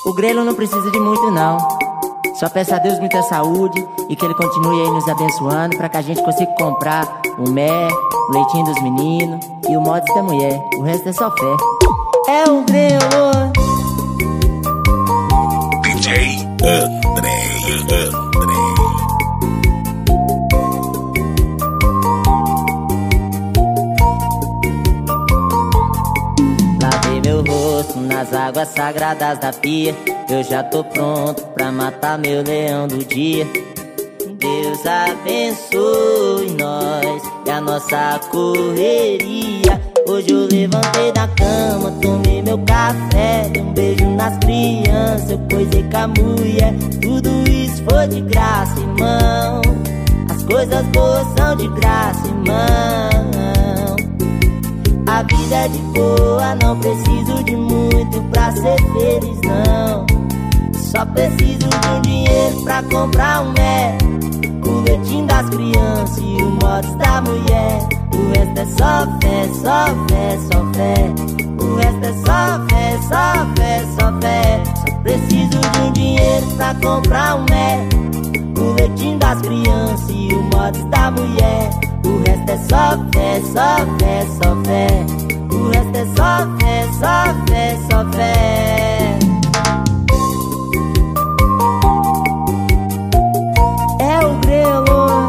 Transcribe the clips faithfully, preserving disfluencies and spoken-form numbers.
O grelo não precisa de muito não. Só peço a Deus muita saúde e que Ele continue aí nos abençoando, pra que a gente consiga comprar o mé, o leitinho dos meninos e o mods da mulher. O resto é só fé. É o grelo. D J Andrei, Andrei. Lavei meu rosto nas águas sagradas da pia. Eu já tô pronto pra matar meu leão do dia. Deus abençoe nós e a nossa correria. Hoje eu levantei da cama, tomei meu café, dei um beijo nas crianças, eu coisei com a mulher. Tudo isso foi de graça, irmão. As coisas boas são de graça, irmão. A vida é de boa, não preciso de muito pra ser feliz, não. Só preciso de um dinheiro pra comprar um mé, o leitinho das crianças e o mods da mulher. O resto é só fé, só fé, só fé. O resto é só fé, só fé, só fé. Só preciso de um dinheiro pra comprar um mé, o leitinho das crianças e o mods da mulher. O resto é só fé, só fé, só fé. O resto é só fé, só fé, só fé. É o grelo.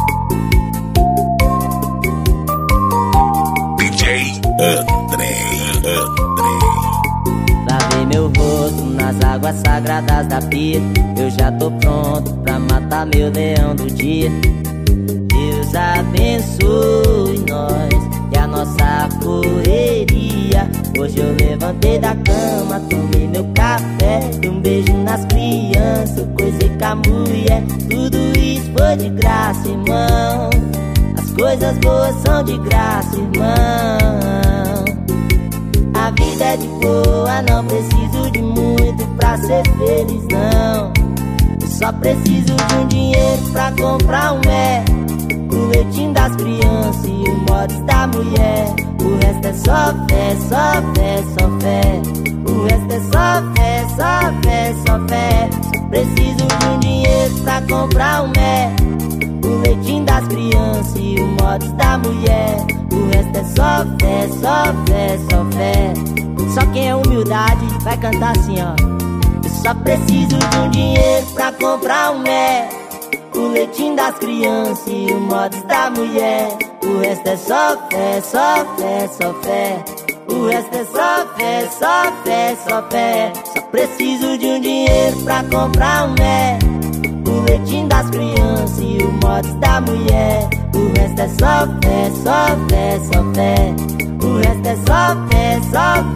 D J Andrei, Andrei. Lavei meu rosto nas águas sagradas da pia. Eu já tô pronto pra matar meu leão do dia. Deus abençoe nós e a nossa correria. Hoje eu levantei da cama, tomei meu café, dei um beijo nas crianças, eu coisei com a mulher. Tudo isso foi de graça, irmão. As coisas boas são de graça, irmão. A vida é de boa, não preciso de muito pra ser feliz, não. Só preciso de um dinheiro pra comprar um mé, o leitinho das crianças e o mods da mulher. O resto é só fé, só fé, só fé. O resto é só fé, só fé, só fé. Só preciso de um dinheiro pra comprar um mé, o leitinho das crianças e o mods da mulher. O resto é só fé, só fé, só fé. Só quem é humildade vai cantar assim, ó. Eu só preciso de um dinheiro pra comprar um mé, o leitinho das crianças e o mods da mulher. O resto é só fé, só fé, só fé. O resto é só fé, só fé, só fé. Só preciso de um dinheiro pra comprar um mé, o leitinho das crianças e o mods da mulher. O resto é só fé, só fé, só fé. O resto é só fé, só